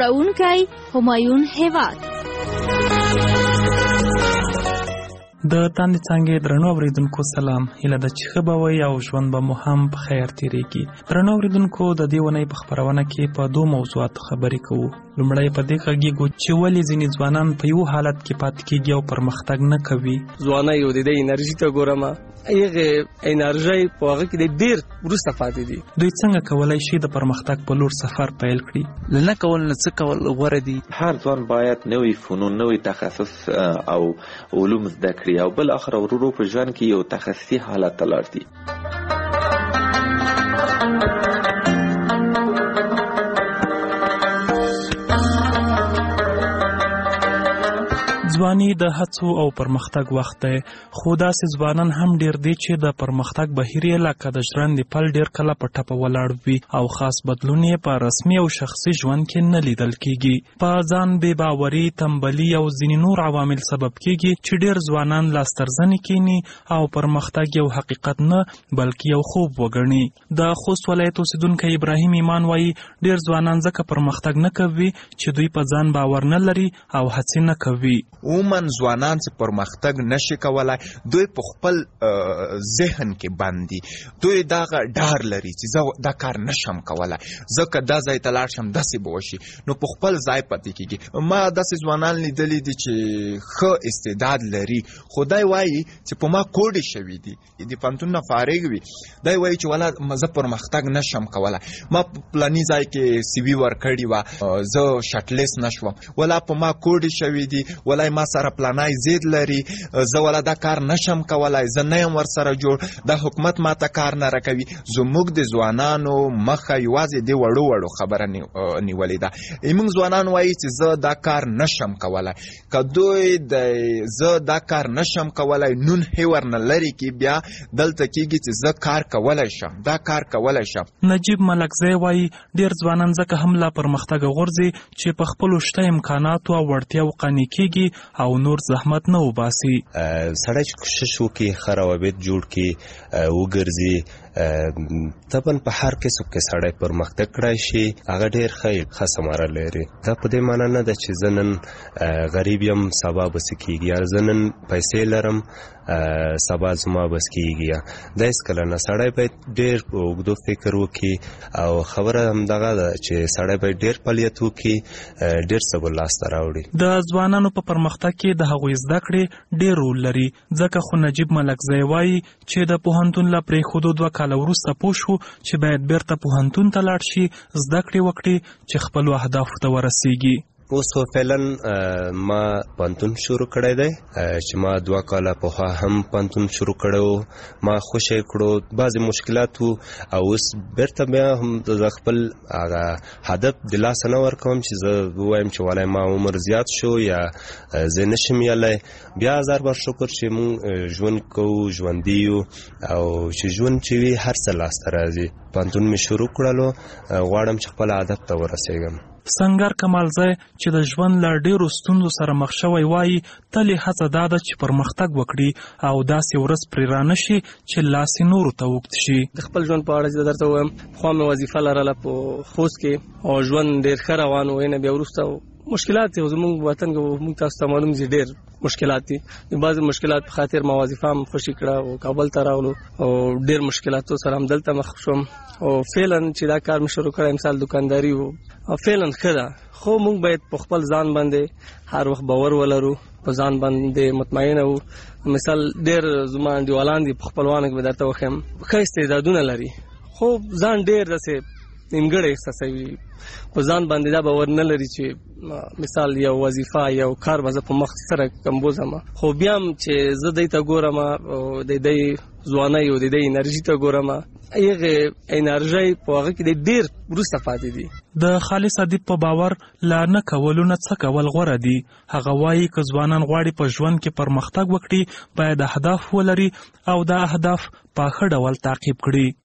خپرونکی همایون هیواد. د تاندې څانګې درنو اوریدونکو سلام. هیله ده چې ښه به وئ او ژوند به مو هم په خیر تېرېږي. درنو اوریدونکو، د دې اونۍ په خپرونه کې په 2 موضوعاتو خبرې کوو. لومړی په دې غږیږو چې ولې ځینې ځوانان په یو حالت کې پاتې کېږي او پرمختګ نه کوي. ځوانۍ او د دې انرژي ته ګورم، هغه انرژي په هغه کې ډېر وروسته پاتې دي. دوی څنګه کولی شي د پرمختګ په لور سفر پیل کړي؟ نه کول نه څه کول غوره دي. هر ځوان باید نوې فنون، نوې تخصص او علوم زده کړي او بل اخر ورو په ژوند کې یو تخصصي حالت ته لاړ شي. ځواني د هڅو او پرمختګ وخت دی، خو داسې ځوانان هم ډیر دي چې د پرمختګ بهیر یې لکه د ژرندې پل ډیر کله په ټپه ولاړ وي او خاص بدلون یې په رسمي او شخصي ژوند کې نه لیدل کیږي. په ځان بې باوري، تنبلي او ځینې نور عوامل سبب کیږي چې ډیر ځوانان لاسترزنې کینی او پرمختګ یو حقیقت نه بلکې یو خوب وګڼي. د خوست ولایت اوسیدونکی ابراهیم ایمان وایي ډیر ځوانان ځکه پرمختګ نه کوي چې دوی په ځان باور نه لري او هڅې نه کوي. عموماً ځوانان چې پرمختګ نشي کولای، دوی په خپل ذهن کې باندې دوی دا ډار لري چې زه دا کار نشم کولای، ځکه دا ځای ته لاړ شم داسې به وشي، نو په خپل ځای پاتې کېږي. ما داسې ځوانان لیدلي دي چې ښه استعداد لري، خو دی وایي چې په ما کوډې شوي دي، د پوهنتون نه فارغ وي، دی وایي چې ولا زه پرمختګ نشم کولای، ما په پلاني ځای کې CV ورکړې وه، زه شټلیست نشوم، ولا په ما کوډې شوي دي، ولا ما سره پلانای زید لري، زه ولا دا کار نشم کولای، زه نه یم ورسره جوړ، دا حکومت ماته کار نه راکوي. زموږ د ځوانانو مخه یوازې د وړو خبره نیولې ده. موږ ځوانان وایي چې زه دا کار نشم کولای. که دوی زه دا کار نشم کولای نون هیور نه لري کې بیا دلته کېږي چې زه کار کولی شم، دا کار کولی شم. نجیب ملکزی وایي ډېر ځوانان ځکه هم لا پرمختګ غورځي چې په خپلو شته امکاناتو او وړتیاو قانع کېږي او نور زحمت نه وباسي. سړی چې کوشش وکړي، ښه روابط جوړ کړي، وګرځي، طبعا په هر کسب کې سړی پرمختګ کړی شي، هغه ډېر ښه ثمره لري. دا په دې معنا نه ده چې زه نن غریب یم سبا به څه کېږي، یا زه نن پیسې لرم سبا زما بس کېږي. دا هېڅکله نه. سړی باید ډېر په اوږدو فکر وکړي او خبره همدغه ده چې سړی باید ډېر فعالیت وکړي، ډېر څه به لاسته راوړي. د ځوانانو په پرمختګ کې د هغوی زده کړې ډېر رول لري، ځکه خو نجیب ملکزی وایي چې د پوهنتون له پرېښودو 2 کاله وروسته پوه شو چې باید بیرته پوهنتون ته لاړ شي، زده کړې وکړي چې خپلو اهدافو ته ورسیږي. اوس فعلا ما پوهنتون شروع کړی دی چې ما 2 کاله پوهه هم پوهنتون شروع کړی، ما خوشی کړو، بعضې مشکلات وو او اوس بیرته بیا هم د خپل هغه هدف د لاسه نه ورکوم چې زه ووایم چې والای ما عمر زیات شو یا زه نشم یلی. بیا هزار بار شکر چې مونږ ژوند کوو، ژوندي یو او چې ژوند چې وي هر څه لاسته راځي. پوهنتون مې شروع کړلو، غواړم چې خپل هدف ته ورسېږم. سنگر کمالزی چې د ژوند له ډېرو ستونزو سره مخ شوی وایي تل یې هڅه دا ده چې پرمختګ وکړي او داسې ورځ پرې رانشي چې لاس یې نورو ته اوږد شي. د خپل ژوند په اړه چې درته ووایم، پخوا مې وظیفه لرله په خوست کې او ژوند ډېر ښه روان و. نه بیا وروسته مشکلات دي، زموږ وطن کې موږ تاسو ته معلوم دي ډېر مشکلات دي. د بعضې مشکلات په خاطر ما وظیفه هم خوشي کړه او کابل ته راغلو او ډېر مشکلاتو سره هم دلته مخ شوم او فعلا چې دا کار مې شروع کړی مثال دکانداري و او فعلا ښه ده، خو موږ باید په خپل ځان باندې هر وخت باور ولرو، په ځان باندې مطمئنه وو. مثال ډېر زما انډیوالان دي په خپلوانو کې به درته وښیم ښه استعدادونه لري، خو ځان ډېر داسې نیمګړی احساسوي، په ځان باندې دا باور نه لري چې مثال یو وظیفه یو کار به زه په مخ سره کمبوزم. خو بیا هم چې زه دی ته ګورم او د دی ځوانۍ او د دی انرژي ته ګورم، هغه انرژي په هغه کې ډېر وروسته پاتې دي. د خالص ادیب په باور لا نه کولو نه څه کول غوره دي. هغه وایي که ځوانان غواړي په ژوند کې پرمختګ وکړي باید اهداف ولري او دا اهداف په ښه ډول تعقیب کړي.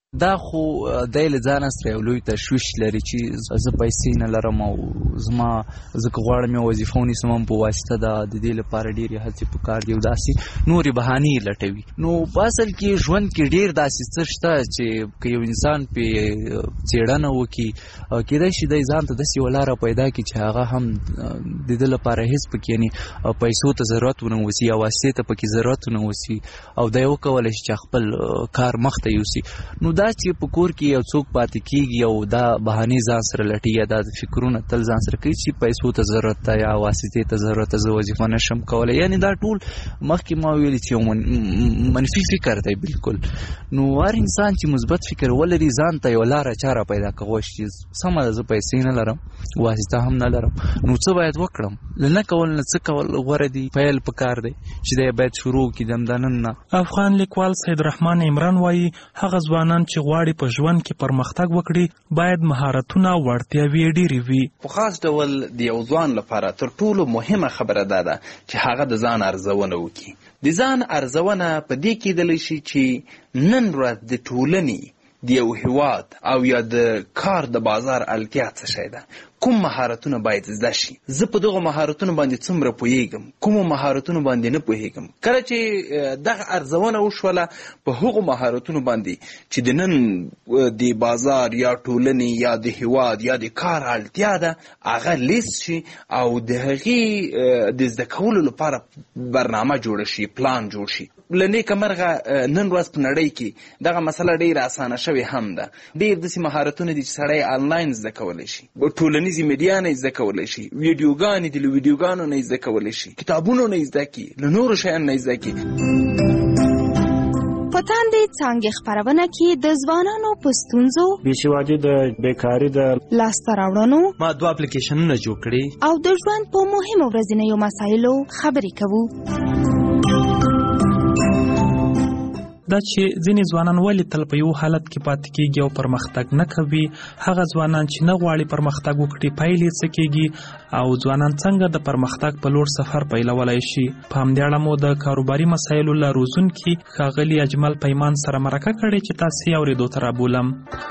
دا خو دی له ځانه سره یو لوی تشویش لري چې زه پیسې نه لرم او زه که غواړم یو وظیفه ونیسم هم په واسطه د دې لپاره ډېرې هڅې پکار دي او داسې نورې بهانې یې لټوي. نو په اصل کې ژوند کې ډېر داسې څه شته چې که یو انسان پې څېړنه وکړي کېدای شي دی ځان ته داسې یوه لاره پیدا کړي چې هغه هم د ده لپاره هېڅ پکې یعنې پیسو ته ضرورت ونه اوسي یا واسطې ته پکې ضرورت ونه اوسي او دی وکولی شي چې خپل کار مخته یوسي. نو دا چې په کور کې یو څوک پاتې کېږي او دا بهانې ځان سره لټي یا دا فکرونه تل ځان سره کوي چې پیسو ته ضرورت ده یا واسطې ته ضرورت ده زه وظیفه نشم کولی، یعنې دا ټول مخکې ما ویلي چې یو منفي فکر دی بالکل. نو هر انسان چې مثبت فکر ولري ځان ته یو لاره چاره پیدا کولی شي سمه ده زه پیسې نه لرم واسطه هم نه لرم نو څه باید وکړم؟ له نه کول نه څه کول غوره دي. پیل پکار دی چې دی باید شروع کړي دمدنن نه. افغان لیکوال سید رحمان عمران وایي هغه ځوانان چې غواړي په ژوند کې پرمختګ وکړي باید مهارتونه او وړتیاوې ډېرې وي. په خاص ډول د یو ځوان لپاره تر ټولو مهمه خبره دا ده چې هغه د ځان ارزونه وکړي. د ځان ارزونه په دې کېدلی شي چې نن ورځ د ټولنې د یو هیواد او یا د کار د بازار اړتیا څه شی ده، کوم مهارتونه باید زده شي، زه په دغه مهارتونو باندې څومره پوهیږم، کومو مهارتونو باندې نه پوهیږم. کله چې دغه ارزونه وشوله په هغو مهارتونو باندې چې د نن د بازار یا ټولنې یا د هیواد یا د کار اړتیا ده هغه لیست شي او د هغې د زده کولو لپاره برنامه جوړه شي، پلان جوړ شي. له نیکه مرغه نن ورځ په نړۍ کې دغه مسله ډېره اسانه شوې هم ده. ډېر داسې مهارتونه دي چې سړی آنلاین زده کولی شي، ټولنیزې میډیا نه زده کولی شي، ویډیوګانې دي له ویډیوګانو نه زده کولی شي، کتابونو نه زده کړي، له نورو شیانو نه زده کړي. په تاندې څانګې خپرونه کې د ځوانانو په ستونزو، بېسوادي د بیکاري د لاسته راوړنو ما 2 اپلیکیشنونه جوړ کړي او د ژوند په مهمو ورځنیو مسایلو خبرې کوو. دا چې ځینې ځوانان ولې تل په یو حالت کې پاتې کېږي او پرمختګ نه کوي، هغه ځوانان چې نه غواړي پرمختګ وکړي پایلې څه کېږي او ځوانان څنګه د پرمختګ په لور سفر پیلولی شي. په همدې اړه مو د کاروباري مسایلو له روزونکي ښاغلي اجمل پیمان سره مرکه کړې چې تاسې یې اورېدو ته رابولم.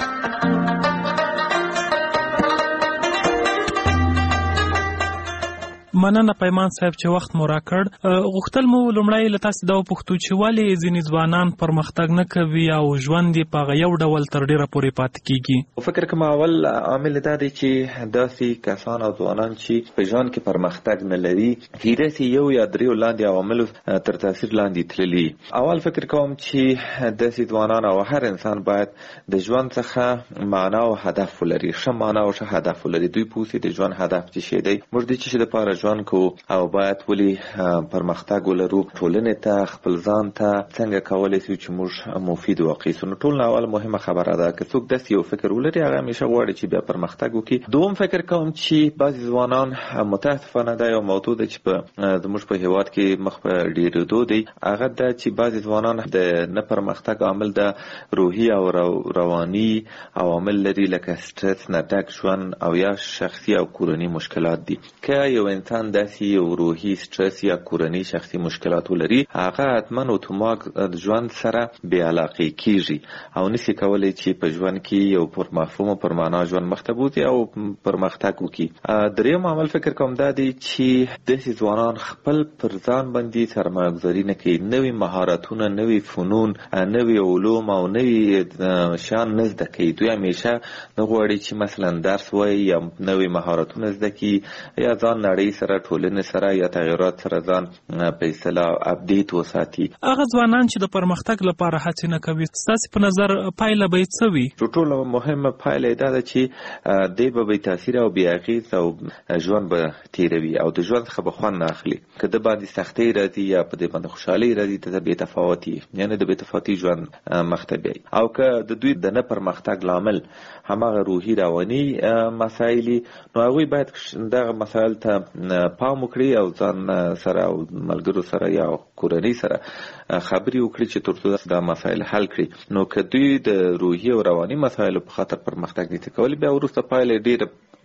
مننه پیمان صاحب چې وخت مو راکړ. غوښتل مو لومړی له تاسې دا وپوښتو چې ولې ځینې ځوانان پرمختګ نه کوي او ژوند یې په هغه یو ډول تر ډېره پورې پاتې کېږي؟ فکر کوم اول عامل دا دی چې داسې کسان او ځوانان چې په ژوند کې پرمختګ نه لري کېدای شي یو یا دریو لاندې عواملو تر تاثیر لاندې تللي. اول فکر کوم چې داسې ځوانان او هر انسان باید د ژوند څخه معنا او هدف ولري، ښه معنا او ښه هدف ولري. دوی پوهیږي د ژوند هدف څه شی دی، موږ د څه شي لپاره ژوند کوو او باید ولې پرمختګ ولرو، ټولنې ته خپل ځان ته څنګه کولی شو چې موږ مفید واقع سو. نو ټول اول مهمه خبره ده که څوک داسې یو فکر ولري هغه همیشه غواړي چې بیا پرمختګ وکړي. دوم فکر کوم چې بعضې ځوانان متاسفانه دا یو موضوع ده چې زموږ په هیواد کې مخ په ډېرېدو دی، هغه ده چې بعضې ځوانان د نه پرمختګ عامل د روحي او رواني عوامل لري لکه سټرس نه ډک ژوند او یا شخصي او کورني مشکلات دي. که یو انسان داسې یو روحي سټرس یا کورني شخصي مشکلات ولري هغه حتما اتومات د ژوند سره بې علاقې کېږي او نشي کولی چې په ژوند کې یو پرمفهوم او پرمعنا ژوند مخته بوځي او پرمختګ وکړي. دریم عامل فکر کوم دا دی چې داسې ځوانان خپل پر ځان باندې سرمایه‌ګذاري نه کوي، نوي مهارتونه، نوي فنون، نوي علوم او نوي شیان نه زده کوي. دوی همیشه نه غواړي چې مثلا درس وایي یا نوي مهارتونه زده کړي یا ځان نړۍ سره ټولنې سره یا تغیرات سره ځان په اصطلاح اپډیټ وساتي. هغه ځوانان چې د پرمختګ لپاره هڅې نه کوي ستاسې په نظر پایله به یې څه وي؟ ټولو مهمه پایله دا ده چې دی به بې تاثیر او بې اغېز او ژوند به تېروي او د ژوند څخه به خوند نه اخلي. که د باندې سختۍ راځي یا په دې باندې خوشحالۍ راځي ته بې تفاوتي یعنې د بې تفاوتي ژوند مخته بیایي. او که د دوی د نه پرمختګ لامل هماغه روحي رواني مسایل نو هغوی باید دغه مسایل ته پام وکړي او ځان سره او ملګرو سره یا کورنۍ سره خبرې وکړي چې ترڅو دا مسایل حل کړي. نو که دوی د روحي او رواني مسایلو په خاطر پرمختګ نشي کولی بیا وروسته پایله ډېره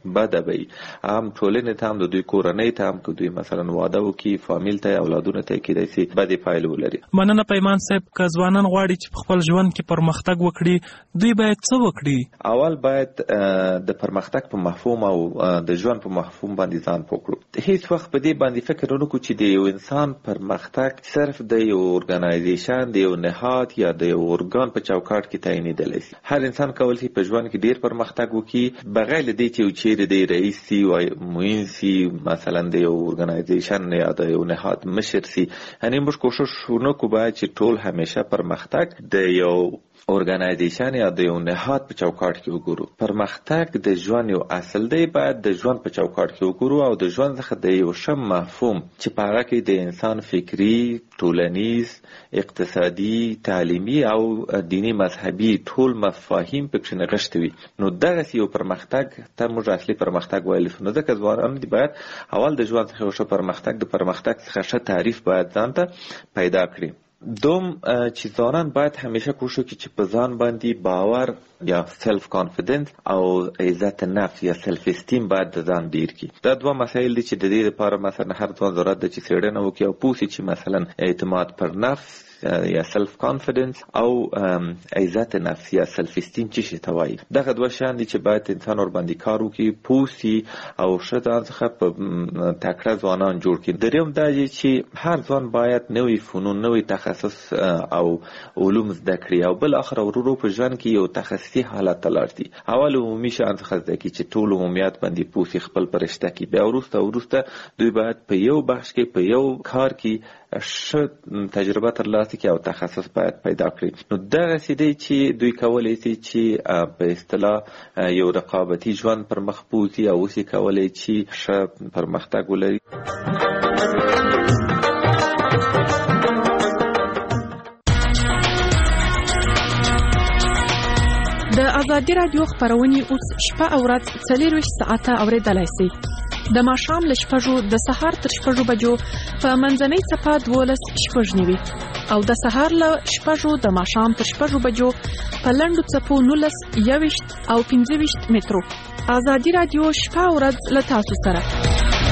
بده به هم ټولنې ته هم د دوی کورنۍ ته هم که دوی مثلا واده وکړي فامیل ته اولادونه ته کېدای شي بدې پایلې ولري. مننه پیمان صاحب. که ځوانان غواړي چې په خپل ژوند کې پرمختګ وکړي دوی باید څه وکړي؟ اول باید د پرمختګ په مفهوم او د ژوند په مفهوم باندې ځان پوه کړو. هیڅ وخت په دې باندې فکر ونه کړو چې د یو انسان پرمختګ صرف د یو ارګنایزیشن د یو نهاد یا د یو ارګان په چوکاټ کې تعینېدلی شي. هر انسان کولی شي په ژوند کې ډیر پرمختګ وکړي بغیر له دې چې چیرې د رئیس سي او معین سي مثلا د یو ارګنایزیشن یا د یو نهاد مشر سي. یعنی موږ کوشش وکړو باید چې ټول همیشه پرمختګ د یو ارګنایزیشن یا د یو نهاد په چوکاټ کې وګورو. پرمختګ د ژوند یو اصل دی، باید د ژوند په چوکاټ کې وګورو او د ژوند څخه د یو شم مفهوم چې په هغه کې د انسان فکری، ټولنیز، اقتصادي، تعلیمي او دینی مذهبي ټول مفاهیم پکې نغښتي وي. نو دغه یو پرمختګ ته موږ اصلي پرمختګ ویل شو. نو ځکه ځوانان دي باید اول د ژوند څخه ښه پرمختګ د پرمختګ څخه ښه تعریف باید ځان ته پیدا کړي. دوم چې ځوانان باید همیشه کوشش وکړي چې په ځان باندې باور یا سلف کانفیډنس او عزت نفس یا سلف استیم باید د ځان ډیر کړي. دا دوه مسایل دي چې د دې لپاره مثلا هر ځوان ضرورت ده چې څېړنه وکړي او پوه شي چې مثلا اعتماد پر نفس یا سلف کانفیډنس او عزت نفس یا سلف استیم چې شي ته وایي. دغه دوه شیان دي چې باید انسان ور باندې کار وکړي، پوه شي او ښه ځان څخه په تکړه ځوانان جوړ کړي. دریم دا دی چې هر ځوان باید نوي فنون، نوي تخصص او علوم زده کړي او بل اخر ورو په ژوند کې یو تخصصي حالت ته لاړ شي. اول عمومي شیان څخه زده کړي چې ټول عمومیات باندې پوه شي، خپل پرشته کړي. بیا وروسته دوی باید په یو بخش کې په یو کار کې ښه تجربه ترلاسه کړي او تخصص باید پیدا کړي. نو دغه څه دی چې دوی کولی شي چې په اصطلاح یو رقابتي ژوند پر مخ بوځي او اوس یې کولی چې ښه پرمختګ ولري. د ازادي راډیو خپرونې اوس شپه او ورځ 24 ساعته اوریدلای شئ. د ماښام له 6 د سهار تر 6 بجو په منځنۍ څپه 12:09 او د سهار له 6 د ماښام تر 6 بجو په لنډو څپو 19 21 او 25 مترو. ازادي راډیو شپه او ورځ له تاسو سره.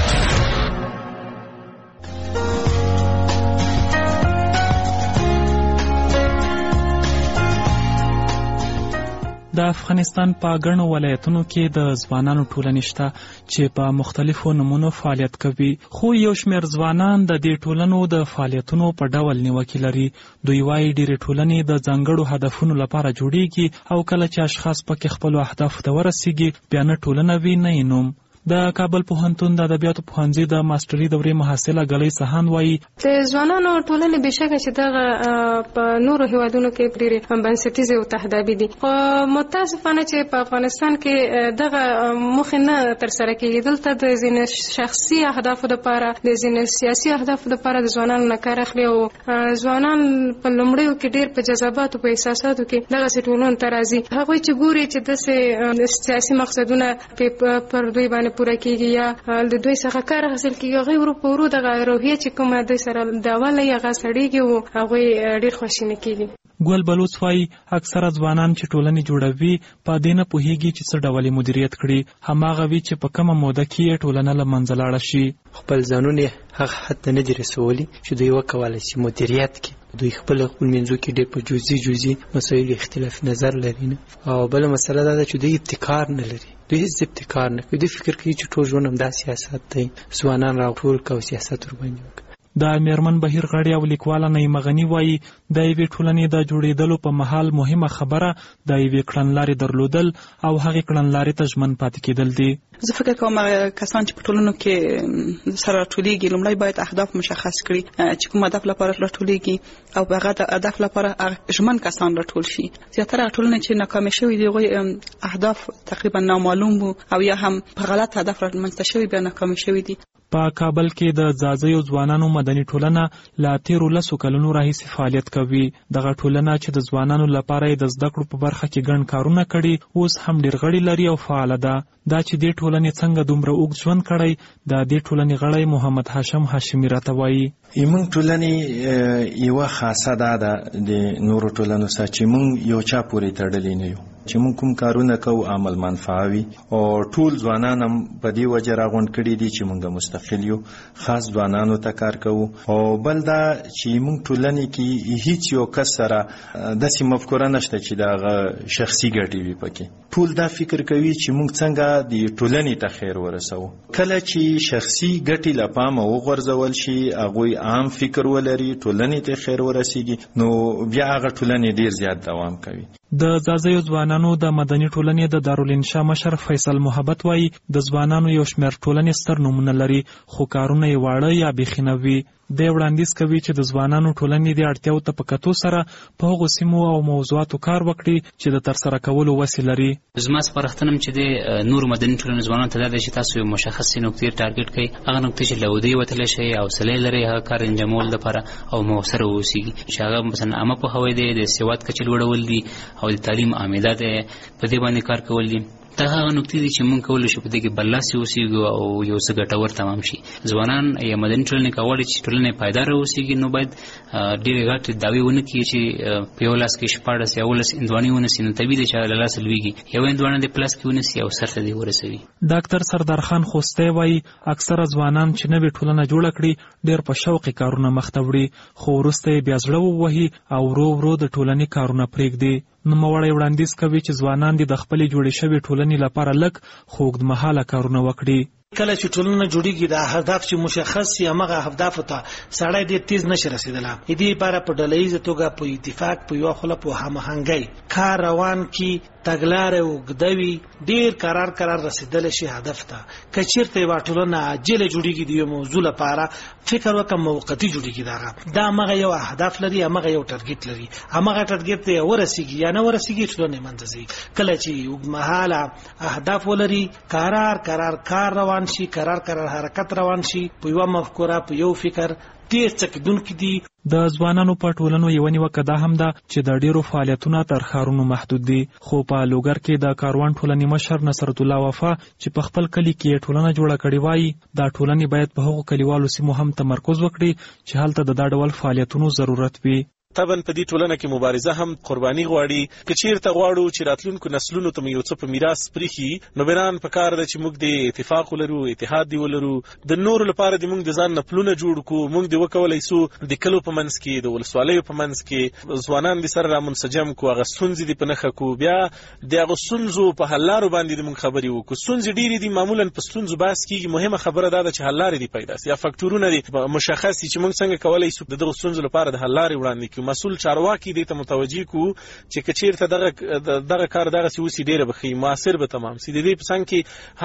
د افغانستان په ګڼو ولایتونو کې د ځوانانو ټولنې شته چې په مختلفو نمونو فعالیت کوي، خو یو شمېر ځوانان د دې ټولنو د فعالیتونو په ډول نیوکې لري. دوی وایي ډېرې ټولنې د ځانګړو هدفونو لپاره جوړیږي او کله چې اشخاص پکې خپلو اهدافو ته ورسیږي بیا نه ټولنه وي نه یې نوم. د کابل پوهنتون د ادبیاتو پوهنځي د ماستري دورې محصله ګلۍ سهان وایي د ځوانانو ټولنې بشکه چې دغه په نورو هیوادونو کې ډېرې بنسټیزې او تهدابي دي، خو متاسفانه چې په افغانستان کې دغه موخې نه ترسره کېږي. دلته د ځینې شخصي اهدافو لپاره، د ځینې سیاسي اهدافو لپاره د ځوانانو نه کار اخلي او ځوانان په لومړیو کې ډېر په جذباتو، په احساساتو کې دغسې ټولنو ته راځي. هغوی چې ګوري چې داسې سیاسي مقصدونه پر دوی باندې پوره کیږي یا د دوی څخه کار حاصل کیږي، هغوی ورو په ورو دغه روحیه چې کومه دوی سره د اوله یې هغه سړېږي او هغوی ډېر خواشیني کیږي. ګل بلوڅ وایي اکثره ځوانان چې ټولنې جوړوي په دې نه پوهېږي چې څه ډول یې مدیریت کړي. هماغه وي چې په کومه موده کې یې ټولنه له منځه لاړه شي. خپل ځانونه هغه حد ته نه دي رسولي چې دوی وکولی شي مدیریت کړي. دوی خپل منځو کې ډېر په جزئي مسایلو اختلاف نظر لري نه. او بله مسله دا ده چې دوی ابتکار نه لري. دوی هیڅ ابتکار نه کوي. دوی فکر کوي چې ټول ژوند همدا سیاست دی، ځوانان راټول کړه او سیاست ورباندې وکړه. د میرمن بهیر غړي او لیکواله نعیمه غني وایي د یوې ټولنې د جوړېدلو په مهال مهمه خبره د یوې کړنلارې درلودل او هغې کړنلارې ته ژمن پاتې کېدل دي. زه فکر کوم کسان چې په ټولنو کې سره راټولېږي لومړی باید اهداف مشخص کړي چې کوم هدف لپاره راټولېږي او په هغه هدف لپاره ژمن کسان راټول شي. زیاتره ټولنې چې ناکامې شوي دي هغوی اهداف تقریبا نامعلوم وو او یا هم په غلط هدف رامنځته شوي بیا ناکامې شوي دي. په کابل کې د ځاځیو ځوانانو مدني ټولنه له تیرو 10 کلونو راهیسې فعالیت کوي. دغه ټولنه چې د ځوانانو لپاره یې د زده کړو په برخه کې ګڼ کارونه کړي اوس هم ډېر غړي لري او فعاله ده. دا چې دې ټولنې څنګه دومره اوږد ژوند کړی د دې ټولنې غړی محمد هاشم هاشمي راته وایي موږ ټولنې یوه خاصه دا ده د نورو ټولنو سره چې موږ یو چا پورې تړلي نه یو. چې موږ کوم کارونه کوو عمل منفعه وي او ټول ځوانان هم په دې وجه راغونډ کړي دي چې موږ مستقل یو، خاص ځوانانو ته کار کوو. او بل دا چې موږ ټولنې کې هیڅ یو کس سره داسې مفکوره نشته چې دغه شخصي ګټې وي پکې. ټول دا فکر کوي چې موږ څنګه د ټولنې ته خیر ورسوو. کله چې شخصي ګټې له پامه وغورځول شي، هغوی عام فکر ولري، ټولنې ته خیر ورسیږي، نو بیا هغه ټولنې ډیر زیات دوام کوي. د ځاځیو ځوانانو د مدني ټولنې د دارالانشا مشر فیصل محبت وایي د ځوانانو یو شمېر ټولنې ستر نومونه لري خو کارونه یې واړه یا بیخي نه وي. دی وړاندیز کوي چې د ځوانانو ټولنې د اړتیاو ته په کتو سره په هغو سیمو او موضوعاتو کار وکړي چې د ترسره کولو وسې لري. زما سپارښتنه چې د نورو مدني ټولنو ځوانانو ته دا ده چې تاسو یو مشخصې نقطې ټارګټ کړئ، هغه نقطې چې له ودې وتلی شئ، حوصله لرئ هغه کار انجامولو لپاره او مؤثره واوسیږي، چې هغه مثلا عامه پوهاوی دی، د سواد کچې لوړول دي او د تعلیم عامده دی، په دې باندې کار کول دي. دا هغه نقطې دي چې موږ کولی شو په دې کې برلاسي اوسېږو او یو څه ګټور تمام شي. ځوانان یا مدني ټولنې که غواړي چې ټولنه یې پایداره اوسېږي، نو باید ډېرې غټې دعوې ونه کړي چې په یو لاس کې 14 یا 18 هندوانې ونیسي، نو طبیعي دی چې له لاسه لوېږي. یو هندوانه دې په لاس کې ونیسي او سر ته دې ورسوي. ډاکټر سردار خان خوستی وایي اکثره ځوانان چې نوې ټولنه جوړه کړي ډېر په شوقي کارونه مخ ته وړي، خو وروسته یې بیا زړه ووهي او ورو ورو د ټولنې کارونه پرېږدي. نوموړی وړاندیز کوي چې ځوانان دې د خپلې جوړې شوې ټولنې لپاره لږ خو اوږدمهاله کارونه وکړي. کله چې ټولنه جوړیږي د هدف چې مشخص شي، هغه اهدافو ته سړی ډېر تیز نشي رسیدلی. دې لپاره په ډلهییزه توګه په اتفاق په یوه خوله په هماهنګۍ کار روان کړي، تګلارې اوږده وي، ډېر قرار رسیدلی شي هدف ته. که چېرته یوه ټولنه عاجله جوړیږي د یو موضوع لپاره، فکر وکړه موقتي جوړیږي، دا همغه یو اهداف لري، همغه یو ټارګټ لري، همغه ټارګټ ته ورسیږي یا نه ورسیږي ټولنه منځ ځي. کله چې اوږدمهاله اهداف ولري، قرار کار روان شي، قرار حرکت روان شي، په یو مفکوره په یو فکر ډېر څه کېدونکي دي. د ځوانانو په ټولنو یوه نیوکه دا هم ده چې د ډېرو فعالیتونه تر ښارونو محدود دي. خو په لوګر کې د کاروان ټولنې مشر نصرت الله وفا چې په خپل کلي کې ټولنه جوړه کړې وایي دا ټولنې باید په هغو کلیوالو سیمو هم تمرکز وکړي چې هلته د دا ډول فعالیتونو ضرورت وي. طبعا په دې ټولنه کې مبارزه هم قرباني غواړي. که چیرته غواړو چې راتلونکو نسلونو ته یو څه په میراث پریښي، نو بران په کار ده چې موږ د اتفاق ولرو، اتحاد دی ولرو، د نورو لپاره د موږ د ځان نه پلونه جوړ کړو. موږ د وکولای سو د کلو په منځ کې، د ولسوالیو په منځ کې ځوانان د سره را منسجم کو، هغه ستونزې دي په نښه کو، بیا د هغه ستونزو په حل لارو باندې موږ خبرې وکړو. ستونزې ډېرې دي، معمولا په ستونزو بحث کېږي، مهمه خبره دا ده چې حل لارې دي پیدا سي یا فکټورونه دي مشخص دي چې موږ څنګه کولی سو دغه ستونزو لپاره د حل لارې وړاندې کړو. مسؤل چارواکي دې ته متوجي کو چې که چیرته دغه کار دغسې وسي، ډېره به ښه موثر به تمام سي. د دې په څنګ کې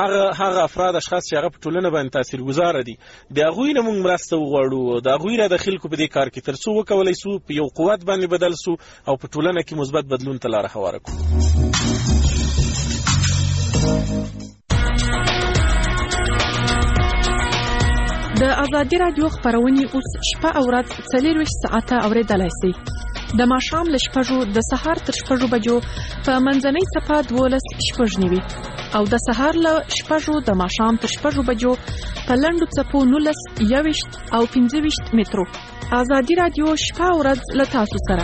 هغه افراد اشخاص چې هغه په ټولنه باندې تاثیرګذاره دي، د هغوی نه موږ مرسته وغواړو، د هغوی را داخل کو په دې کار کې، تر څو وکولی سو په یو قوت باندې بدل سو او په ټولنه کې مثبت بدلون ته لاره هواره کړو. د ازادي راډیو خبرونه اوس شپه او ورځ 24 ساعته اوریدلای شئ. د ماښام له 6 د سهار تر 6 بجو په منځنۍ صفه 12:09 او د سهار له 6 د ماښام تر 6 بجو په لنډو څپو 19 او 15 مترو. ازادي راډیو شپه او ورځ له تاسو سره.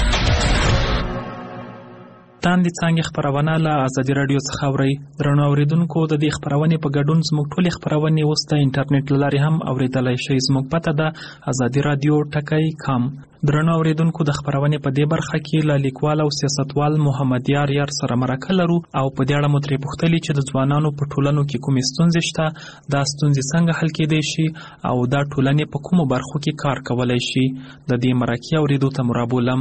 تاندې څنګه خبرونه له ازادي راډیو څخه اورئ. درنو اوریدونکو، د دې خبرونې په ګډون زموږ ټولې خبرونې اوس د انټرنیټ له لارې هم اوریدلای شئ. زموږ پته ده azadiradio.com. درنو اوریدونکو، د خبرونې په دې برخه کې له لیکوال او سیاستوال محمد یار سره مرکه لرو او په دې اړه مو ترې پوښتلي چې د ځوانانو په ټولنو کې کومې ستونزې شته، دا ستونزې څنګه حل کېدای شي او دا ټولنې په کومو برخو کې کار کولی شي. د دې مرکې اوریدو ته مو رابولم.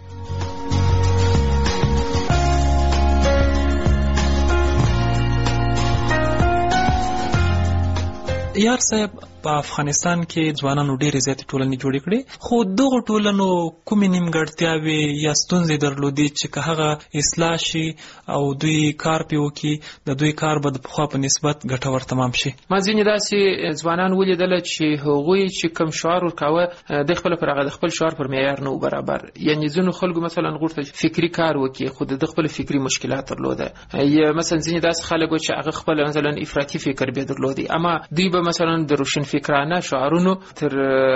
یار صاحب، په افغانستان کې ځوانانو ډېرې زیاتې ټولنې جوړې کړې، خو دغو ټولنو کومې نیمګړتیاوې یا ستونزې درلودې چې که هغه اصلاح شي او دوی کار پرې وکړي، د دوی کار به د پخوا په نسبت ګټور تمام شي. ما ځینې داسې ځوانان ولیدله چې هغوی چې کوم شعار ورکاوه د خپله پر هغه د خپل شعار پر معیار نه و برابر. یعنې ځینو خلکو مثلا غوښتل فکري کار وکړي، خو د خپل فکري مشکلات درلوده. یا مثلا ځینې داسې خلک و چې هغه خپل مثلا افراطي فکر به درلودي، اما دوی به مثلا د روشن فکرانه شعارونو تر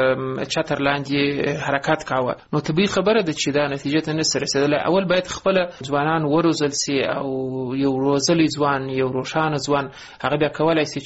چتر لاندې حرکت کاوه، نو طبیعي خبره ده چې دا نتیجه ته نشي رسیدلی. اول باید خپل ځوانان وروزل سي او یو روزلی ځوان، یو روښانه ځوان هغه بیا کولای سي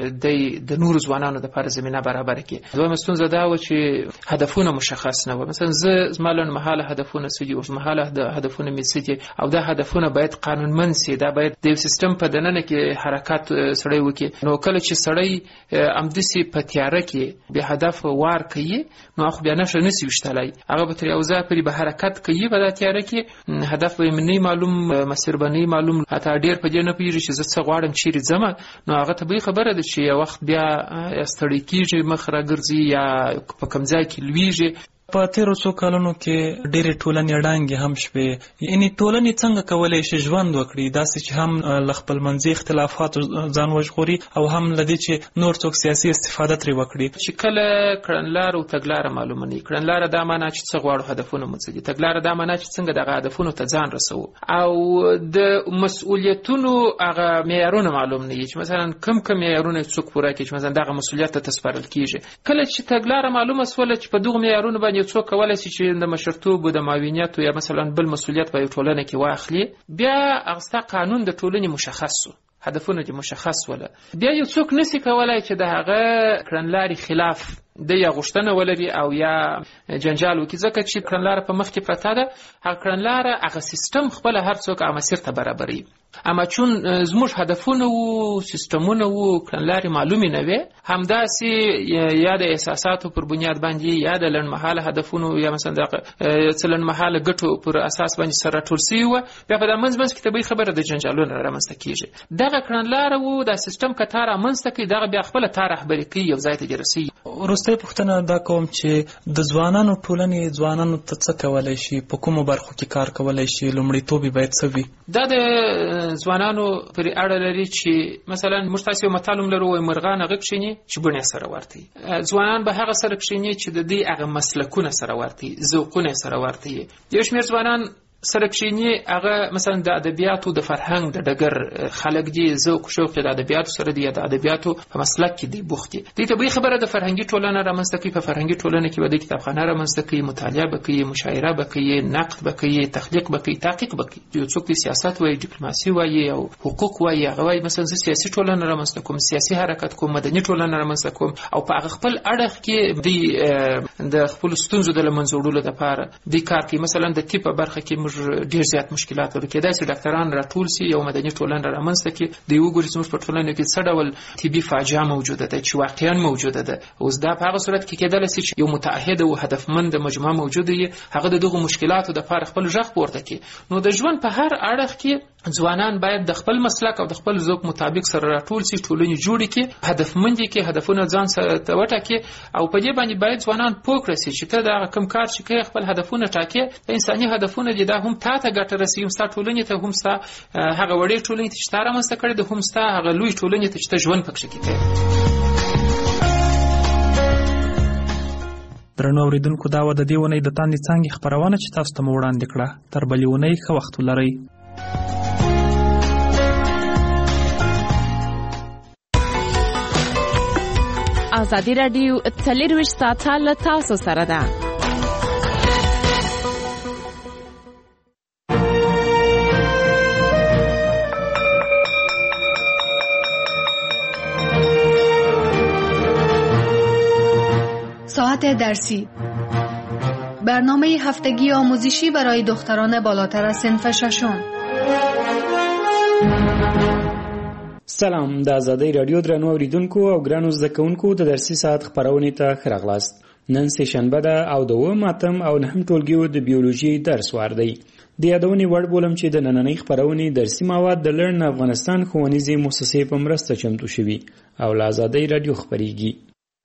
چې د نورو ځوانانو دپاره زمینه برابره کړي. دویمه ستونزه دا وه چې هدفونه مشخص نه وه. مثلا زما لنډمهاله هدفونه څه دي، اوږدمهاله هدفونه مې څه دي، او دا هدفونه باید قانونمند سي. دا باید د یو سیستم په دننه کې حرکت سړی وکړي. نو کله چې سړی همداسې په تیاره کې بې هدف وار کوي، نو خو بیا نښه نسي ویشتلی، هغه به تر یو ځایه پورې به حرکت کوي په دا تیاره کې، هدف به یې نه معلوم، مسیر به نه معلوم، حتی ډېر په دې نه پوهېږي چې زه څه غواړم، چیرې ځمه. نو هغه طبیعي خبره ده چې یو وخت بیا یا ستړی کېږي، مخ راګرځي، یا په کوم ځای کې لویږي. په تیرو څو کلونو کې ډېرې ټولنې ړانګې هم شوې. یعنې ټولنې څنګه کولی شي ژوند وکړي داسې چې هم له خپلمنځي اختلافاتو ځان وژغوري او هم له دې چې نور څوک سیاسي استفاده ترې وکړي. چې کله کړنلاره او تګلاره معلومه نه وي، کړنلاره دا معنا چې څه غواړو، هدفونه مو څه دي، تګلاره دا معنا چې څنګه دغه هدفونو ته ځان رسوو، او د مسؤلیتونو هغه معیارونه معلوم نه وي چې مثلا کم معیارونه څوک پوره کړي، چې مثلا دغه مسؤلیت ته سپارل کېږي. کله چې تګلاره معلومه سوله چې په دغو معیارونو باندې څوک کولای شي چې د مشرتوب، د معاونیت یا مثلا بل مسؤلیت په یو ټولنه کې واخلي، بیا هغه قانون د ټولنې مشخص شو، هدفونه دې مشخص وله، بیا یو څوک نسی کولای چې د هغه کړنلارې خلاف د یا غوښتنه ولري او یا جنجال وکړي، ځکه چې کړنلاره په مخ کې پرته ده. هغه کړنلاره هغه سیستم خپله هر څوک هغه مسیر ته برابروي. اما چون زموږ هدفونه وو، سیستمونه وو، کړنلارې معلومې نه وې، همداسې یا د احساساتو پر بنیاد باندې یا د لنډمهاله هدفونو یا مثلا د څه لنډمهاله ګټو پر اساس باندې سره راټول سوي وه، بیا په دا منځ کې طبیعي خبره د جنجالونه رامنځته کېږي. دغه کړنلاره وو، دا سیستم که تا رامنځته کوي، دغه بیا خپله تا رهبري کوي، یو ځای ته دې رسوي. وروستۍ پوښتنه دا کوم چې د ځوانانو ټولنې ځوانانو ته څه کولی شي، په کومو برخو کې کار کولی شي، لومړیتوب یې باید څه وي؟ دا د ځوانانو پرې اړه لري چې مثلا موږ تاسې یو متل هم لرو، وایي مرغان هغه کښېني چې بڼې سره ورته وي. ځوانان به هغه سره کښېني چې د دې هغه مسلکونه سره ورته وي، ذوقونه سره ورته وي. یو شمېر ځوانان سره کښېني هغه مثلا د ادبیاتو د فرهنګ د ډګر خلک دي، ذوق شوق د ادبیاتو سره دی، د ادبیاتو په مسلک کې دی بوخت دي. دې طبیعي خبره د فرهنګي ټولنه رامنځته کوي. په فرهنګي ټولنه کې به د کتابخانه رامنځته کوي، مطالعه به کوي، مشاعره به کوي، نقد به کوي، تخلیق به کوي، تحقیق به کوي. یو څوک سیاست وایي، ډیپلوماسي وایي او حقوق وایي، هغه وایي مثلا زه سیاسي ټولنه رامنځته کوم، سیاسي حرکت کوم، مدني ټولنه رامنځته کوم، او په هغه خپل اړخ کې د خپل ستونزو د له منځه وړلو لپاره د کار کوي. مثلا د طب په برخه کې موږ ډېر زیات مشکلات ورو کېدای شي ډاکټران راټول سي، یو مدني ټولنه رامنځته کړي، د یو ګوري زموږ په ټولنه کې څه ډول طبي فاجعه موجوده ده چې واقعا موجوده ده. اوس دا په هغه صورت کې کېدلی شي چې یو متعهد او هدفمند مجموعه موجوده وي، هغه د دغو مشکلاتو دپاره خپل غږ پورته کړي. نو د ژوند په هر اړخ کې ځوانان باید د خپل مسلک او د خپل ذوق مطابق سره راټول سي، ټولنې جوړې کړي، هدفمند کړي، هدفونه ځان سره وټاکي، او په دې باندې باید ځوانان پوه کړي چې ته دا کوم کار چې کوي خپل هدفونه ټاکي، انساني هدفونه دي، دا هم تا ته ګټه رسوي، هم ستا ټولنې ته، هم ستا هغه وړې ټولنې ته چې تا رامنځته کړې ده، هم ستا هغه لوی ټولنې ته چې ته ژوند پکښې کوې. درنو اورېدونکو، دا وه د دې اونۍ د تاندې څانګې خپرونه چې تاسو ته مو وړاندې کړه. تر بلې اونۍ ښه وخت ولرئ. ازادي راډیو 24 ساعته له تاسو سره ده. ساعت درسی، برنامه هفتگی آموزشی برای دختران بالاتر از صنف ششم. سلام، د آزادۍ رادیو درنو اوریدونکو او ګرانو زده کوونکو د درسي ساعت خپرونې ته ښه راغلاست. نن سه شنبه ده او د 9 اتم او 9 ټولګیو د بیولوژي درس وار دی. د یادونې وړ بولم چې د نننۍ خپرونې درسي مواد د لرن افغانستان ښوونیزې مؤسسې په مرسته چمتو شوي او له آزادۍ رادیو خپریږي.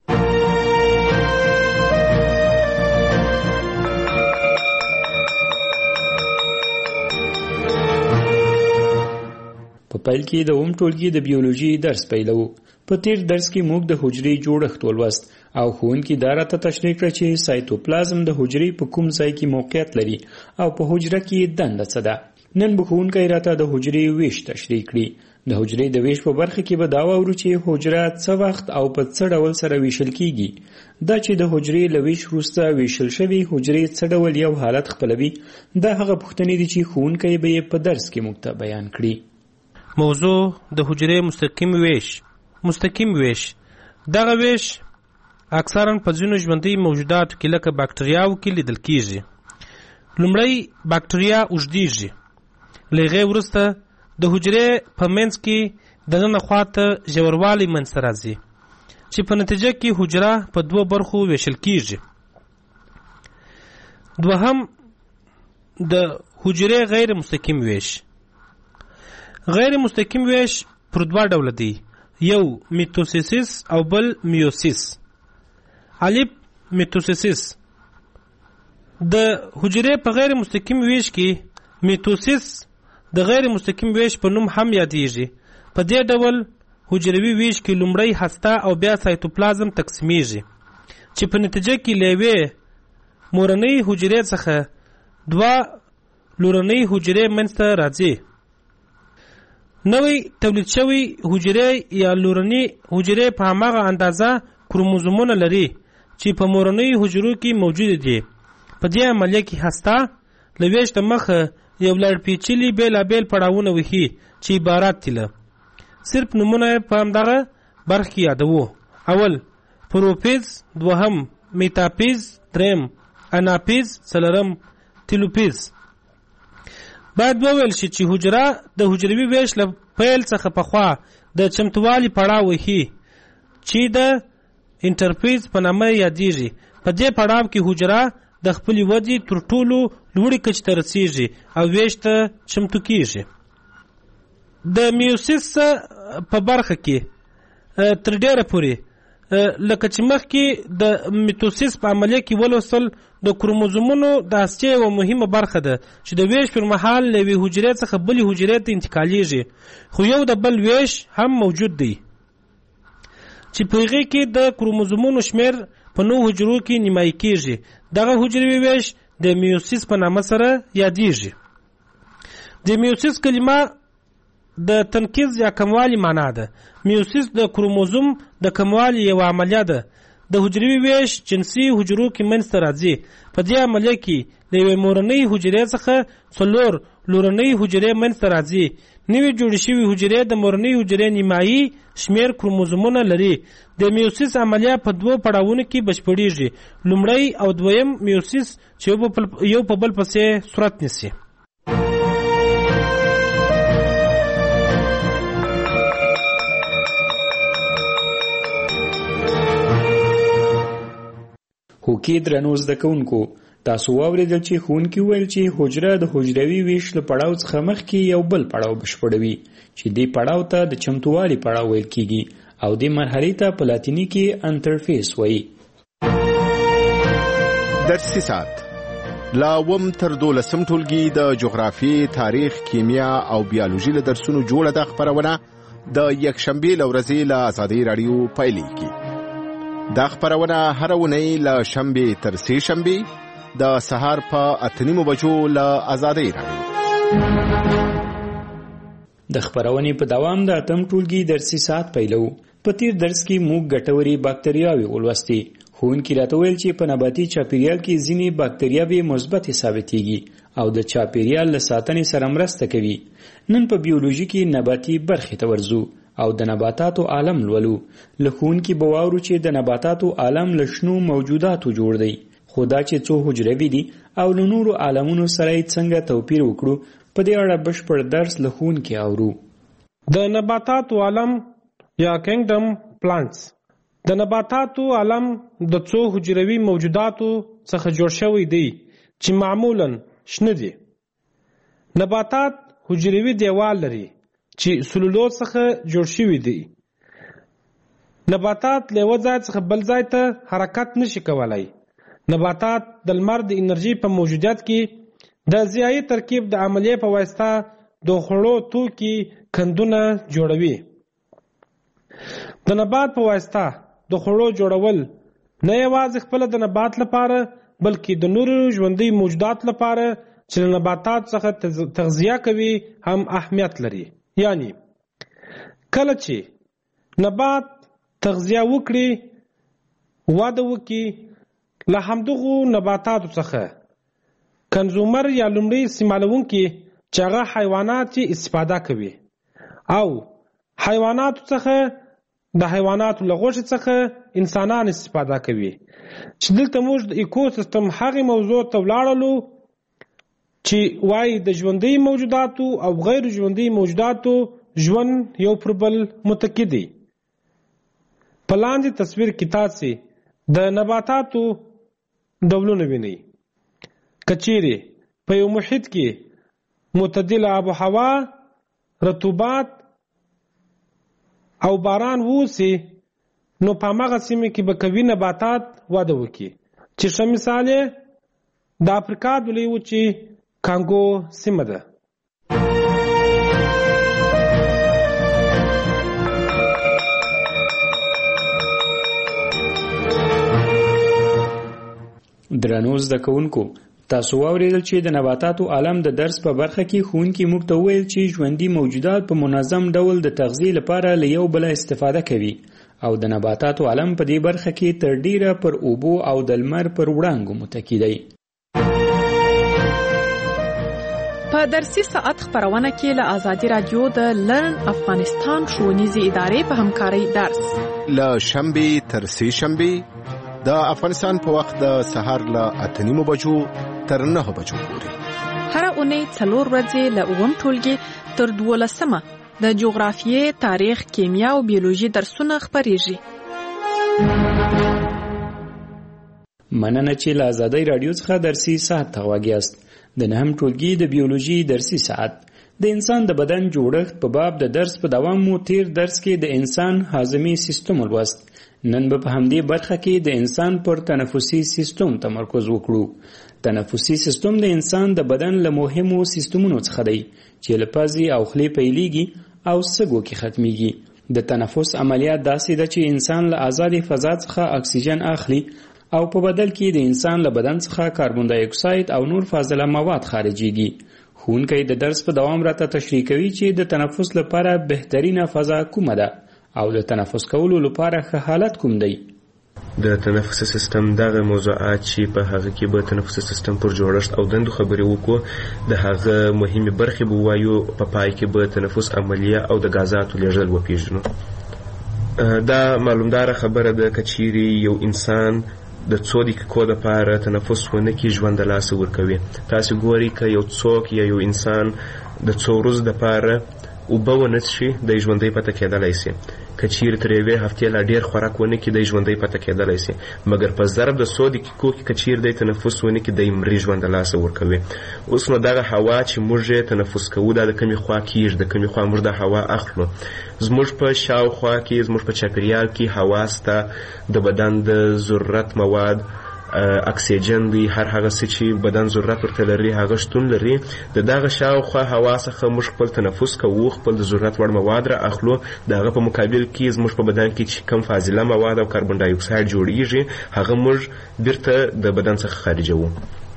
په پیل کې د اوم ټولګي د بیولوژي درس پیلو. په تیر درس کې موږ د حجرې جوړښت ولوست او ښوونکي دا راته تشریح کړه چې سایتوپلازم د حجرې په کوم ځای کې موقعیت لري او په حجره کې دنده څه ده. نن به ښوونکی راته د حجرې ویش تشریح کړي. د حجرې د ویش په برخه کې به دا واورو چې حجره څه وخت او په څه ډول سره ویشل کیږي. دا چې د حجرې له ویش وروسته ویشل شوي حجرې څه ډول یو حالت خپلوي، دا هغه پوښتنې دي چې ښوونکی به یې په درس کې موږ ته بیان کړي. موضوع د حجرې مستقیم ویش. دغه ویش اکثرا په ځینو ژوندي موجوداتو کې لکه باکتریاو کې لیدل کیږي. لومړی باکتریا اوږدیږي، له هغې وروسته د حجرې په منځ کې دننه خواته ژوروالی منځته راځي چې په نتیجه کې حجره په دوه برخو ویشل کیږي. دوهم د حجرې غیر مستقیم ویش. غیر مستقیم ویش پر دوه ډوله دی، یو میتوسیس او بل میوسیس. الف میتوسیس. د حجرې په غیر مستقیم ویش کې میتوسیس د غیر مستقیم ویش په نوم هم یادیږي. په دې ډول حجروي ویش کې لومړی هسته او بیا سایتوپلازم تقسیمیږي چې په نتیجه کې له یوې مورنۍ حجرې څخه دوه لورنۍ حجرې منځته راځي. نوې تولید شوی حجرې یا لورنۍ حجرې په هماغه اندازه کروموزومونه لري چې په مورنۍ حجرو کې موجود دي. په دې عملیه کې هسته له ویش د مخه یو لړ پیچلي بېلابېل پړاوونه وهي چې عبارت دي له صرف نومونه په همدغه برخه کې یادوو. اول پروفیز، دوهم میتاپیز، دریم اناپیز، څلورم تیلوپیز. باید وویل شي چې حجره د حجروي ویش له پیل څخه پخوا د چمتووالي پړاو وهي چې د انټرفیز په نامه یادیږي. په دې پړاو کې حجره د خپلې ودې تر ټولو لوړې کچې ته رسیږي او ویش ته چمتو کیږي. د میوسیس په برخه کې تر ډیره پورې لکه چې مخکې د میتوسیس په عملیه کې ولوستل د کروموزومونو د هستې یوه مهمه برخه ده چې د ویش پر مهال له یوې حجرې څخه بلې حجرې ته انتقالیږي، خو یو د بل ویش هم موجود دی چې په هغې کې د کروموزومونو شمیر په 9 حجرو کې نیمایي کیږي. دغه حجروي ویش د میوسیس په نامه سره یادیږي. د میوسیس کلمه د تنقیز یا کموالی معنا ده. میوسیس د کروموزوم د کموالی یو عملیه ده. د حجروي ویش جنسي حجرو کې منځته راځي. په دې عملیه کې د یوې مورنۍ حجرې څخه 4 لورنۍ حجرې منځته راځي. نوې جوړې شوې حجرې د مورنۍ حجرې نیمایي شمیر کروموزومونه لري. د میوسیس عملیه په 2 پړاوونو کې بشپړیږي، لومړی او دویم میوسیس چې یو په بل پسې صورت نیسي. هوکې درنو زده کوونکو، تاسو واورېدل چې ښوونکي وویل چې حجره د حجروي ویش له پړاو څخه مخکې یو بل پړاو بشپړوي چې دې پړاو ته د چمتووالي پړاو ویل کیږي او دې مرحلې ته په لاتیني کې انټرفیس وایي. درسي ساعت لا وم تر 12 ټولګي د جغرافي، تاریخ، کیمیا او بیولوژي له درسونو جوړه د خبرونه د یکشنبه لورځي له آزادۍ رادیو پایلیږي. دا خبرونه هر ونی له شنبه تر سه شنبه د سهار په 8:30 بجو له آزادۍ رادیو. د خبرونې په دوام د اتم ټولګي درسي ساعت پیلو. په تیر درس کې موږ ګټوري باکتریاوې ولوستې. ښوونکي راته ویل چې په نباتي چاپیریال کې ځینې باکتریاوې مثبتې ثابتېږي او د چاپیریال له ساتنې سره مرسته کوي. نن په بیولوژي کې نباتي برخې ته ورځو او د نباتاتو عالم لولو. له ښوونکي به واورو چې د نباتاتو عالم له شنو موجوداتو جوړ دی، خو دا چې څو حجروي دي او له نورو عالمونو سره یې څنګه توپیر وکړو، په دې اړه بشپړ درس له ښوونکي اورو. د نباتاتو عالم یا کینګډم پلانټس. د نباتاتو عالم د څو حجروي موجوداتو څخه جوړ شوی دی چې معمولاً شنه دي. نباتات حجروي دیوال لري چې سلولوز څخه جوړ شوی دی. نباتات له یو ځای څخه بل ځای ته حرکت نشي کولای. نباتات د لمر د انرژي په موجودیت کې د ضیایي ترکیب د عملیې په واسطه د خوړو توکي کندونه جوړوي. د نبات په واسطه د خوړو جوړول نه یوازې خپل د نبات لپاره بلکې د نورو ژوندي موجودات لپاره چې له نباتات څخه تغذیه کوي هم اهمیت لري. یعنی کله چې نبات تغذیه وکړي، وده وکړي، له همدغو نباتاتو څخه کنزومر یا لومړی استعمالونکي چې هغه حیوانات چې استفاده کوي، او حیواناتو څخه د حیواناتو له غوښې څخه انسانان استفاده کوي. چې دلته موږ د ایکوسیستم هغې موضوع ته ولاړلو چې وایي د ژوندي موجوداتو او غیر ژوندي موجوداتو ژوند یو پر بل متکی دی. په لاندې تصویر کې تاسې د نباتاتو ډولونه وینئ. که چیرې په یو محیط کې معتدله آب و هوا، رطوبت او باران ووسي، نو په هماغه سیمه کې به قوي نباتات وده وکړي. چې ښه مثال یې د افریقا د لویې وچې کانګو سیمه ده. درنو زده کوونکو، تاسو واورېدل چې د نباتاتو عالم د درس په برخه کې ښوونکي موږ ته وویل چې ژوندي موجودات په منظم ډول د تغذیې لپاره له یو بله استفاده کوي، او د نباتاتو عالم په دې برخه کې تر ډیره پر اوبو او د لمر پر وړانګو متکی دی. په درسي ساعت خپرونه کې له آزادي رادیو د لرن افغانستان ښوونیزې ادارې په همکارۍ درس له شنبې تر سې شنبې د افغانستان په وخت د سهار له 8:30 بجو تر 9 بجو پورې، هر اونۍ 4 ورځې له 9 ټولګي تر 12 د جغرافیې، تاریخ، کیمیا او بیولوژي درسونه خپریږي. مننه چې له آزادۍ رادیو څخه درسي ساعت ته غوږ یاست. د 9 ټولګي د بیولوژي درسي ساعت د انسان د بدن جوړښت په باب د درس په دوام مو تیر درس کې د انسان هاضمي سیستم ولوست. نن به په همدې برخه کې د انسان پر تنفسي سیستم تمرکز وکړو. تنفسي سیستم د انسان د بدن له مهمو سیستمونو څخه دی چې له پزې او خولې پیلېږي او سږو کې ختمیږي. د تنفس عملیات داسې ده چې انسان له آزادې فضا څخه اکسیجن اخلي او په بدل کې د انسان له بدن څخه کاربن دای اکساید او نور فاضله مواد خارجيږي. ښوونکی د درس په دوام راته تشریح کوي چې د تنفس لپاره بهترینه فضا کومه ده او د تنفس کولو لپاره ښه حالت کوم دی. د تنفسي سیستم دغه موضوعات چې په هغه کې به تنفسي سیستم پر جوړښت او دندو خبرې وکړو، د هغه مهمې برخې به ووایو، په پای کې به تنفس عملیه او د غازاتو لیږدول وپېژنو. دا معلومداره خبره ده که چیرې یو انسان د 2 دقیقو دپاره تنفس ونه کړي، ژوند د لاسه ورکوي. تاسې ګورئ که یو څوک یا یو انسان د 2 ورځو دپاره اوبه ونه څښي، دی ژوندی پته کېدلی سي. که چیرې تر 1 هفتې لا ډېر خوراک ونه کړي، دی ژوندی پته کېدلی سي. مګر په ضرب د 100 دقیقو کې که چیرې دی تنفس ونه کړي، دی مري، ژوند د لاسه ورکوي. اوس نو دغه هوا چې موږ یې تنفس کوو، دا د کومې خوا کېږي، د کومې خوا موږ دا هوا اخلو. زموږ په شاوخوا کې، زموږ په چاپېریال کې هوا سته، د بدن د ضرورت مواد، اکسیجن دی، هر هغه څه چې بدن ضرورت ورته لري هغه شتون لري. د دغه شاوخوا هوا څخه موږ خپل تنفس کوو، خپل د ضرورت وړ مواد را اخلو. د هغه په مقابل کې زموږ په بدن کې چې کم فاضله مواد او کاربن ډای اکساید جوړیږي، هغه موږ بیرته د بدن څخه خارجوو.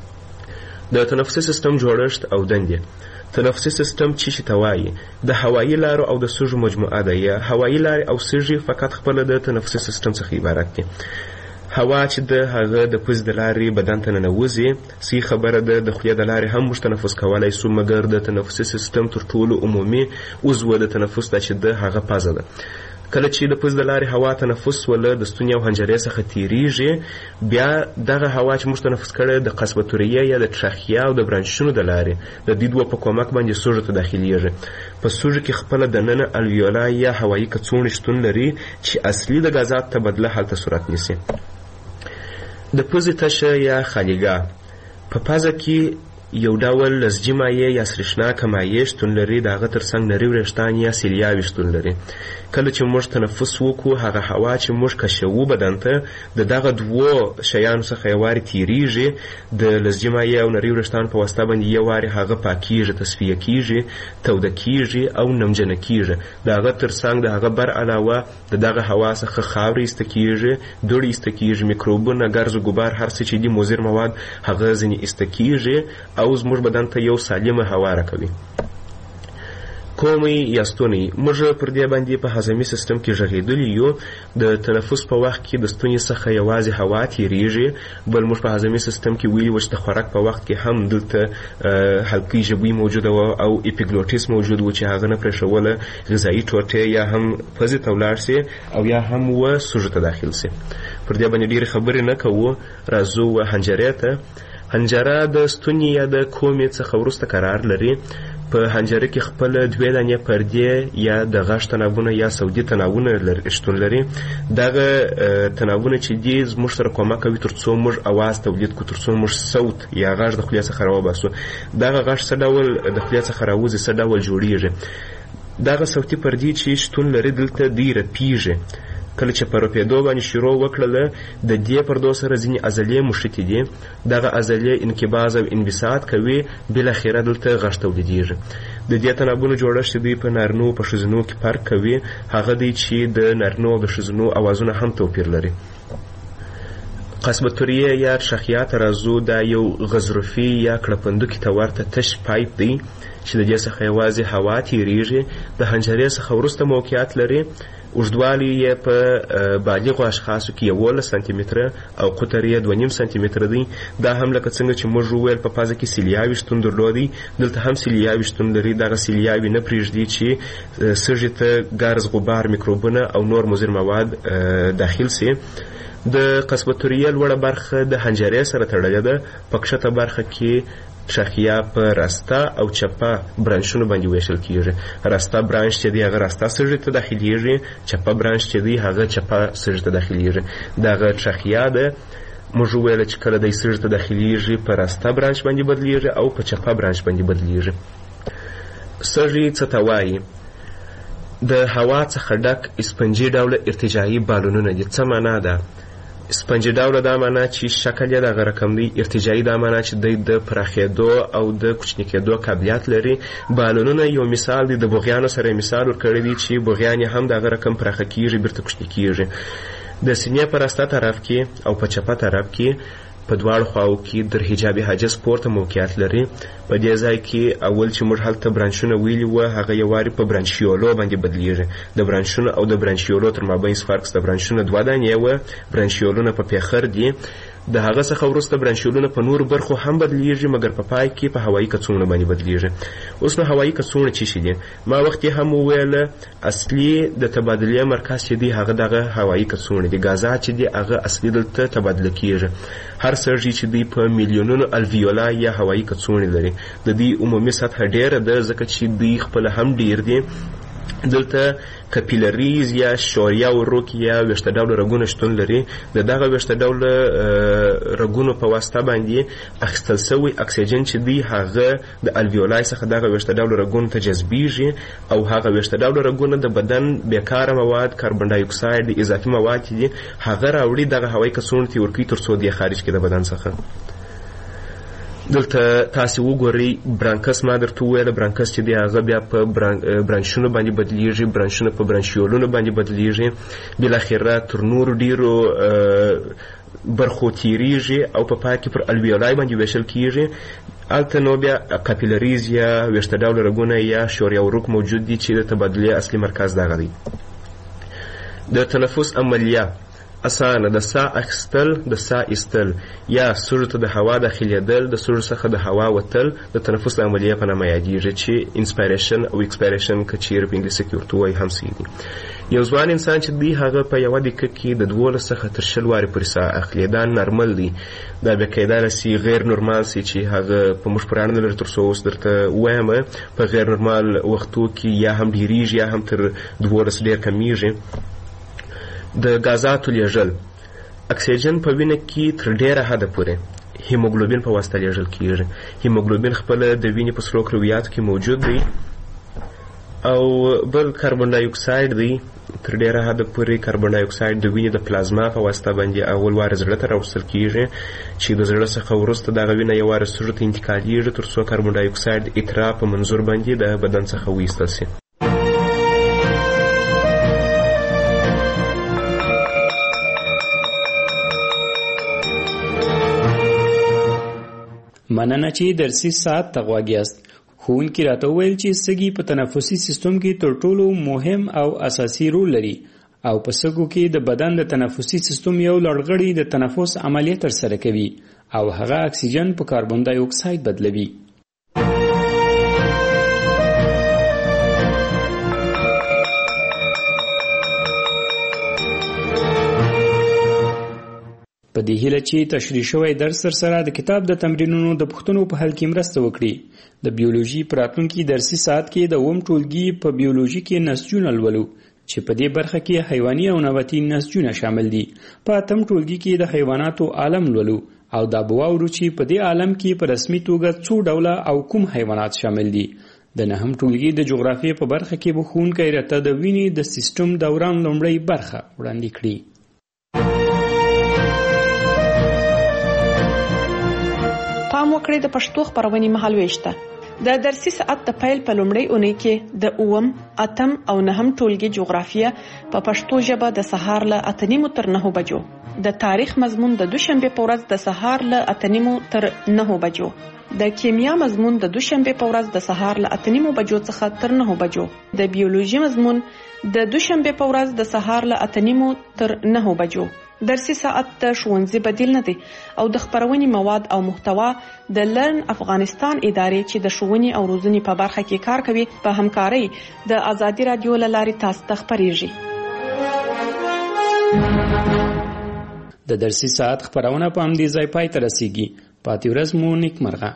د تنفسي سیستم جوړښت او دندې. تنفسي سیستم چې ته وایي د هوایي لارو او د سږو مجموعه ده. یا هوایي لارې او سږي فقط خپله د تنفسي سیستم څخه عبارت دي. هوا چې د هغه د پوزې د لارې بدن ته ننوځي، صحیح خبره ده، د خولې د لارې هم موږ تنفس کولی سو، مګر د تنفسي سیستم تر ټولو عمومي عضو د تنفس ده چې د هغه پزه ده. کله چې د پوزې د لارې هوا تنفس وله د ستوني او حنجرې څخه تیریږي، بیا دغه هوا چې موږ تنفس کړی د قصبتوریه یا د ټراخیا او د برانشونو د لارې د دې دوه په کومک باندې سږو ته داخلیږي. په سږو کې خپله دننه الویولا یا هوایي کڅوړې شتون لري چې اصلي د غازات تبدله هلته صورت نیسي. د پوزې تشه یا خالیګاه په پزه کې یو ډول لزجي مایع یا سرېښناکه مایع شتون لري، د هغه تر څنګ نري وریښتان یا سیلیاوې شتون لري. کله چې موږ تنفس وکړو، هغه هوا چې موږ کشوو بدن ته، د دغه دوو شیانو څخه یو وارې تیریږي، د لزجي مایع او نري وریښتان په واسطه باندې یو وارې هغه پاکیږي، تصفیه کیږي، توده کیږي او نمجنه کیږي. د هغه تر څنګ د هغه بر علاوه د دغه هوا څخه خاورې ایسته کیږي، دوړې ایسته کیږي، میکروبونه، ګرز و ګبار، هر څه چې دي مضر مواد هغه ځینې ایسته کیږي او زموږ بدن ته یو سالمه هوا راکوي. کومي یا ستونی موږ پر دې باندې په هضمي سیستم کې غږېدلي یو. د تنفس په وخت کې د ستوني څخه یوازې هوا تیریږي، بل موږ په هضمي سیستم کې ویلي وو چې د خوراک په وخت کې هم دلته حلقې ژبوي موجوده وه او اپیګلوټیس موجود و چې هغه نه پرېښوله غذایي ټوټې یا هم پزې ته ولاړ سي او یا هم و سږو ته داخل سي. پر دې باندې ډېرې خبرې نه کوو، راځو حنجرې ته. حنجره د ستوني یا د کومې څخه وروسته قرار لري. په حنجره کې خپل 2 دانې پردې یا د غږ تنابونه یا صوتي تنابونه شتون لري. دغه تنابونه چې دي زموږ سره کومک کوي تر څو موږ اواز تولید کړو، تر څو موږ صوت یا غږ د خولې څخه راوباسو. دغه غږ څه ډول د خولې څخه راوځي، څه ډول جوړیږي. دغه صوتي پردې چې شتون لري دلته دوی رپیږي. کله چې په رپېدو باندې شروع وکړله د دې پردو سره ځینې عضلې مښتې دي. دغه عضلې انقباض او انبساط کوي، بالاخره دلته غږ تولیدېږي. د دې تنابونو جوړښت دوی په نارینو په ښځینو کې فرق کوي. هغه دی چې د نارینو او د ښځینو اوازونه هم توپیر لري. قصبتوریه یا شخیات راځو دا یو غضروفي یا کړپندوکي ته ورته تش پایپ دی چې د دې څخه یوازې هوا تیریږي. د حنجرې څخه وروسته موقعیت لري. اوږدوالی یې په بالغو اشخاصو کې 11 سانتي متره او قطر یې 2.5 سانتي متره دی. دا هم لکه څنګه چې موږ وویل په پازه کې سیلیاوي شتون درلودی، دلته هم سیلیاوي شتون لري. دغه سیلیاوي نه پرېږدي چې سږي ته ګرز، غبار، میکروبونه او نور مضر مواد داخل سي. د قصبتوریه لوړه برخه د حنجرې سره تړلې ده. په کښته برخه کې شاخیه په راسته او چپه برانشونو باندې ویشل کیږي. راسته برانش چې دی هغه راسته سږي ته داخليږي، چپه برانش چې دی هغه چپه سږي ته داخليږي. دغه شاخیه ده موږ ویل چې کله د سږي ته داخليږي په راسته برانش باندې بدلیږي او په چپه برانش باندې بدلیږي. سږي څه ته وایي؟ د هوا څخه ډک اسپنجي ډوله ارتجاعي بالونونه دي. څه معنا ده؟ اسپنجي ډوله دا معنا چې شکل یې دغه رقم دی. ارتجاعي دا معنا چې دی د پراخېدو او د کوچني کېدو قابلیت لري. بالونونه یو مثال دی. د بوغیانو سره مثال ورکړی دی چې بوغیان هم دغه رقم پراخه کیږي، بیرته کوچني کیږي. د سینې په راسته طرف کې او په چپه طرف کې په دواړو خواو کې در حجابي حاجز پورته موقعیت لري. په دې ځای کې اول چې موږ هلته برانشونه ویلي وو هغه یو واري په برانشیولو باندې بدلیږي. د برانشونو او د برانشیولو تر مابین فرق د برانشونو 2 دانې وو، برانشیولونه په پیخر دي. د هغه څخه وروسته برانشیولونه په نور برخو هم بدلیږي، مګر په پای کې په هوایي کڅوړو باندې بدلیږي. اوس نو هوایي کڅوړې څه شي دي؟ ما وخت هم وویل اصلي د تبادلې مرکز چې دی هغه دغه هوایي کڅوړې دي. غازات چې دی هغه اصلي دلته تبادله کیږي. هر سږي چې دی په میلیونونو الویولا یا هوایي کڅوړې لري. د دې عمومي سطح ډیره ده ځکه چې دوی خپل هم ډیر دي. دلته کپیلریز یا شوریا وروک یا ویشته ډوله رګونه شتون لري. د دغه ویشته ډوله رګونو په واسطه باندې اخیستل سوی اکسیجن چې دی هغه د الویولای څخه دغه ویشته ډوله رګونو ته جذبیږي او هغه ویشته ډوله رګونه د بدن بیکاره مواد، کاربن ډای اکساید، اضافي مواد دي هغه راوړي دغه هوایي کڅوړو ته ورکوي تر څو دی خارج کړي د بدن څخه. دلته تاسو وګورئ برانکس. ما درته وویل برانکس چې دی هغه بیا په برانشونو باندې بدلیږي، برانشونه په برانشیولونو باندې بدلیږي، بالاخره تر نورو ډیرو برخو تیریږي او په پای کې پر الویولای باندې ویشل کیږي. هلته نو بیا کاپیلریز یا ویشته ډوله رګونه یا شوریا وروک موجود دي چې د تبادلې اصلي مرکز دغه دی. د تنفس عملیه اسانه د سا اخیستل، د سا ایستل یا سږو ته د هوا داخلېدل، د سږو څخه د هوا وتل د تنفس د عملیې په نامه یادېږي چې انسپایریشن او اکسپایریشن که چیرې په انګلیسي کې ورته وایي هم صحیح دي. یو ځوان انسان چې دی هغه په یوه دقیقه کې د 12 څخه تر 20 وارې پورې سا اخلي. دا نارمل دی. دا بیا کیدای سي غیر نورمال سي چې هغه په موږ پران نه لري. تر څو اوس درته وایم په غیر نورمال وختو کې یا هم ډیریږي یا هم تر 12 ډیر کمیږي. د غازاتو لیږل اکسیجن په وینه کې تر ډیره حده پورې هیموګلوبین په واسطه لیږل کیږي. هیموګلوبین خپل د وینې په سرو کرویاتو کې موجود دی او بل کاربن ډای اکساید دی. تر ډیره حده پورې کاربن ډای اکساید د وینې د پلازما په واسطه باندې اول وار زړه ته راوستل کیږي چې د زړه څخه وروسته دغه وینه یو وار سږو ته انتقالیږي تر څو کاربن ډای اکساید اترا په منظور باندې د بدن څخه وایستل شي. مننه چې درسي ساعت ته غوږ یاست. ښوونکي راته وویل چې سږي په تنفسي سیستم کې تر ټولو مهم او اساسي رول لري او په سږو کې د بدن د تنفسي سیستم یو لړغړی د تنفس عملیه ترسره کوي او هغه اکسیجن په کاربن دای اکساید بدلوي. په دې هیله چې تشریح شوی درس سره د کتاب د تمرینونو د پوښتنو په حل کې مرسته وکړي. د بیولوژي په راتلونکي درسي ساعت کې د اووم ټولګي په بیولوژي کې نسجونه لولو چې په دې برخه کې حیواني او نباتي نسجونه شامل دي. په اتم ټولګي کې د حیواناتو عالم لولو او دا به واورو چې په دې عالم کې په رسمي توګه څو ډوله او کوم حیوانات شامل دي. د نهم ټولګي د جغرافیې په برخه کې به ښوونکی راته د وینې د سیستم دوران لومړۍ برخه وړاندې کړي. پام وکړئ د پښتو خبرونې مهالويش ته. د درسي ساعت د پیل په لومړۍ اونۍ کې د اووم، اتم او نهم ټولګي جغرافیه په پښتو ژبه د سهار له 8:30 تر 9 بجو، د تاریخ مضمون د دوشنبه په ورځ د سهار له 8:30 تر 9 بجو، د کیمیا مضمون د دوشنبه په ورځ د سهار له 8:30 بجو څخه تر 9 بجو، د بیولوژي مضمون د دوشنبه په ورځ د سهار له 8:30 تر 9 بجو. درسي ساعت د ښوونځي بدیل نه دی او د خبرونې مواد او محتوا د لرن افغانستان ادارې چې د ښوونې او روزنې په برخه کې کار کوي په همکارۍ د آزادي رادیو له لارې تاسو ته خبرېږي. د درسي ساعت خبرونه په همدې ځای پای ته رسیږي. پاتې ورځ مو نیکمرغه.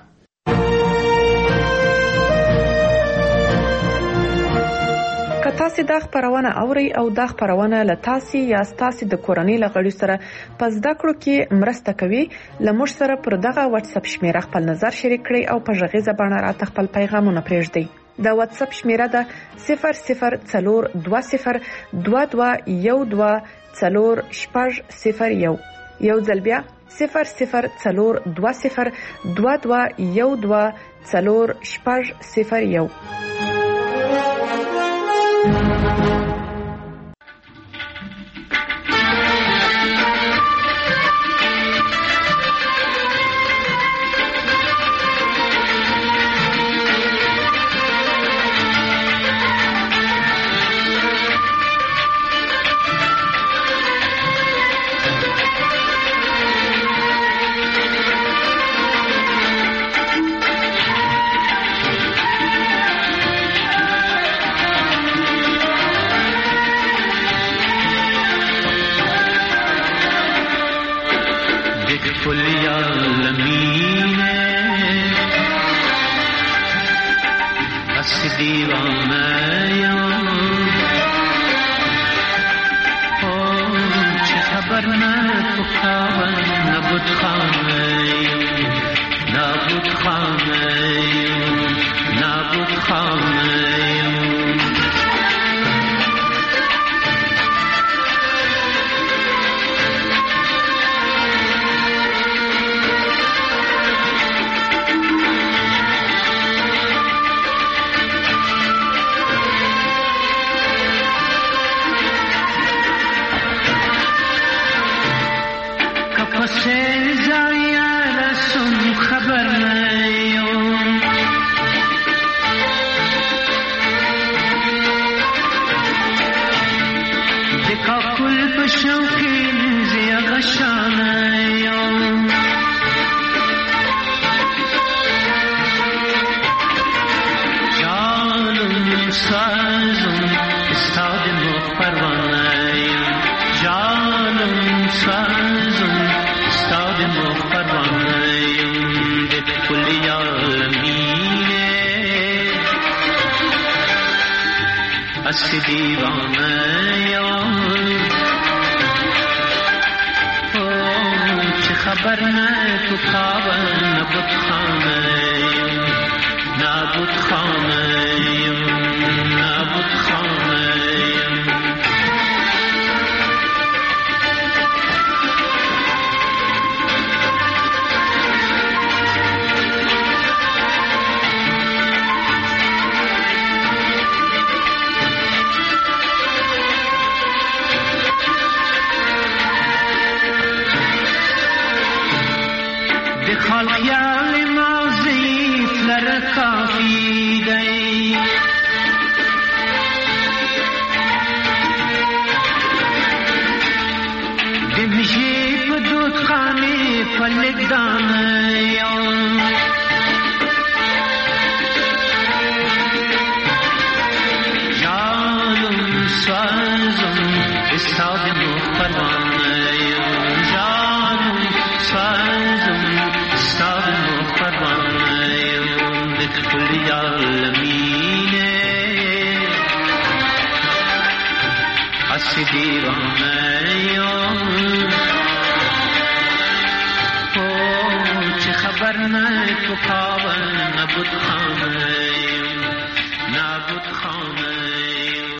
که تاسو دا خبرونه اورئ او دا خبرونه له تاسو یا تاسو د کورنۍ له غړي سره په زده کړو کې مرسته کوي، لمر سره پر دغه واتس اپ شمیره خپل نظر شریک کړئ او په غږیزه بڼه راته خپل پیغامونه پرېږدئ. د واتس اپ شمیره ده 00201212 یو ځل بیا 00201212 خلق يا لما خبر نه تو پاون نبود خانه